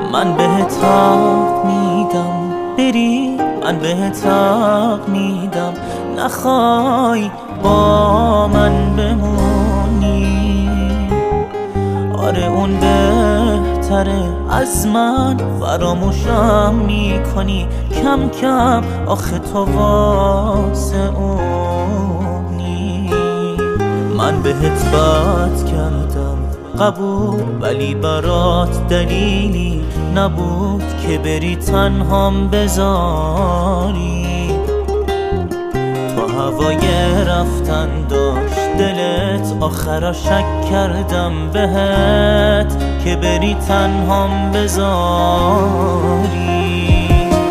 من بهت حق میدم بری، من بهت حق میدم نخوای با من بمونی. آره اون بهتره از من فراموشم میکنی کم کم، آخه تو واسه اونی. من بهت بد کردم قبول، ولی برات دلیلی نبود که بری تنهام بذاری. تو هوای رفتن داشت دلت، آخرا شک کردم بهت که بری تنهام بذاری.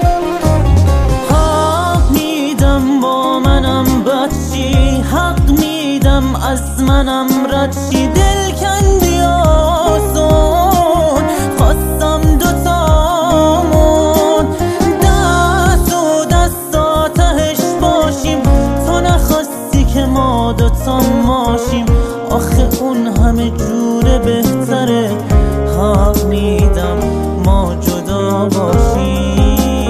حق میدم با منم بچی، حق میدم از منم ردشی. دل کندی آسون، خواستم دوتامون دست و دستا تهش باشیم. تو نخواستی که ما دوتا ماشیم، آخه اون همه جوره بهتره. حق میدم ما جدا باشیم.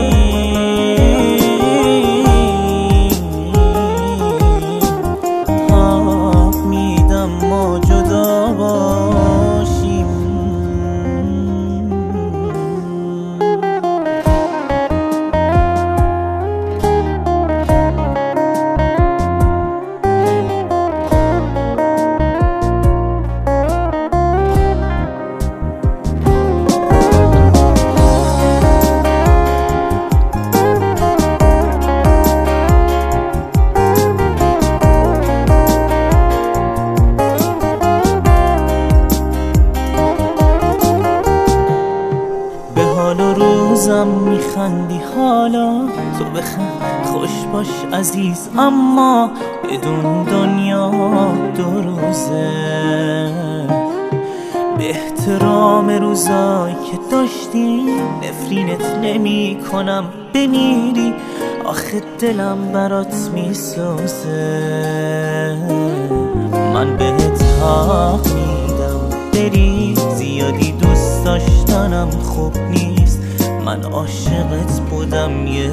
روزم میخندی حالا، تو بخند خوش باش عزیز، اما بدون دنیا دو روزه. به احترام روزایی که داشتی نفرینت نمی کنم بمیری، آخه دلم برات میسوزه. من بهت حق میدم بری، زیادی دوست داشتنم خوب نیست. من عاشقت بودم یه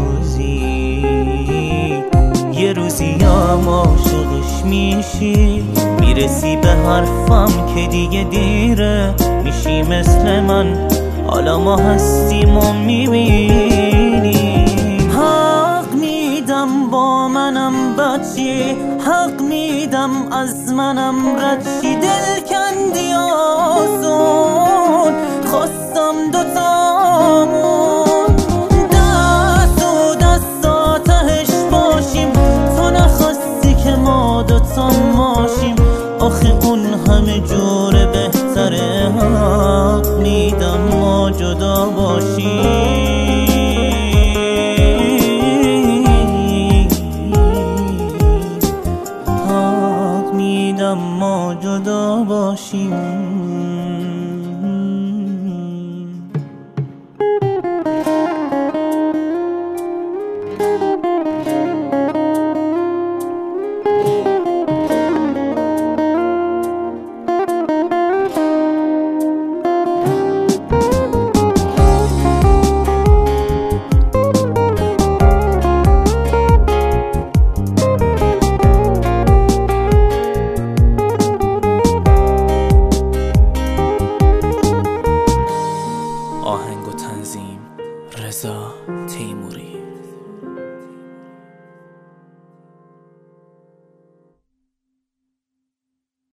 روزی هم عاشقش میشی. میرسی به حرفم که دیگه دیره، میشی مثل من حالا ما هستیم و میبینیم. حق میدم با منم بچی، حق میدم از منم ردشی. دل کندی آسون، خواستم دوتامون دست و دستا تهش باشیم. تو نخواستی که ما دوتا ماشیم، آخه اون همه جوره بهتره. حق میدم ما جدا باشیم. حق میدم ما جدا باشیم.